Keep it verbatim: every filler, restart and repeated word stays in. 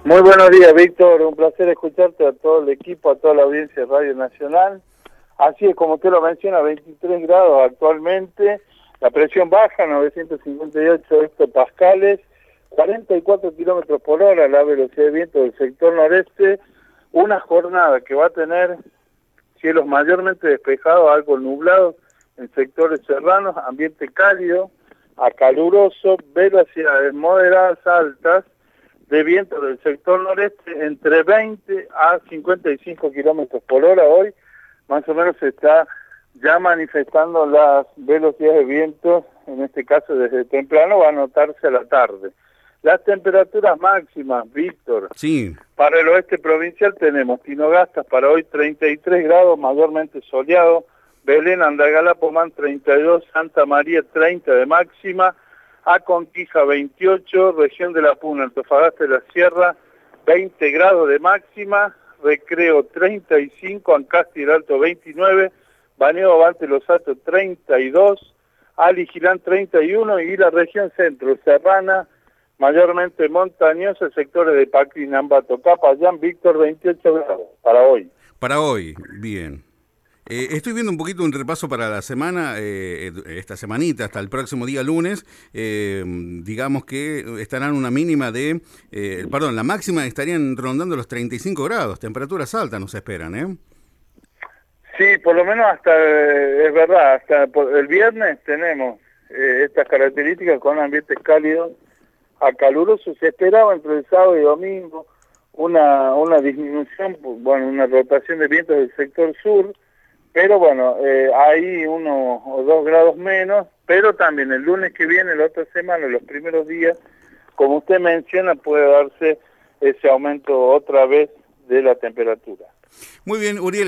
Muy buenos días, Víctor. Un placer escucharte, a todo el equipo, a toda la audiencia de Radio Nacional. Así es, como usted lo menciona, veintitrés grados actualmente, la presión baja, novecientos cincuenta y ocho hectopascales, cuarenta y cuatro kilómetros por hora la velocidad de viento del sector noreste. Una jornada que va a tener cielos mayormente despejados, algo nublados en sectores serranos, ambiente cálido a caluroso, velocidades moderadas altas de viento del sector noreste entre veinte a cincuenta y cinco kilómetros por hora. Hoy más o menos se está ya manifestando las velocidades de viento, en este caso desde temprano va a notarse a la tarde. Las temperaturas máximas, Víctor, sí. Para el oeste provincial tenemos Tinogastas para hoy treinta y tres grados, mayormente soleado, Belén, Andalgalá, Pomán treinta y dos, Santa María treinta de máxima, Aconquija veintiocho, región de la Puna, Antofagasta de la Sierra veinte grados de máxima, Recreo treinta y cinco, Ancasti del Alto veintinueve, Baneo Abante Los Altos treinta y dos, Aligilán treinta y uno y la región centro, Serrana, mayormente montañosa, sectores de Pacrín, Ambato, Capayán, Víctor veintiocho grados para hoy. Para hoy, bien. Eh, estoy viendo un poquito un repaso para la semana, eh, esta semanita, hasta el próximo día lunes, eh, digamos que estarán una mínima de, eh, perdón, la máxima estarían rondando los treinta y cinco grados, temperaturas altas nos esperan, ¿eh? Sí, por lo menos hasta, eh, es verdad, hasta el viernes tenemos eh, estas características con ambientes cálidos a calurosos. Se esperaba entre el sábado y domingo una, una disminución, bueno, una rotación de vientos del sector sur, pero bueno, eh, hay uno o dos grados menos, pero también el lunes que viene, la otra semana, los primeros días, como usted menciona, puede darse ese aumento otra vez de la temperatura. Muy bien, Uriel.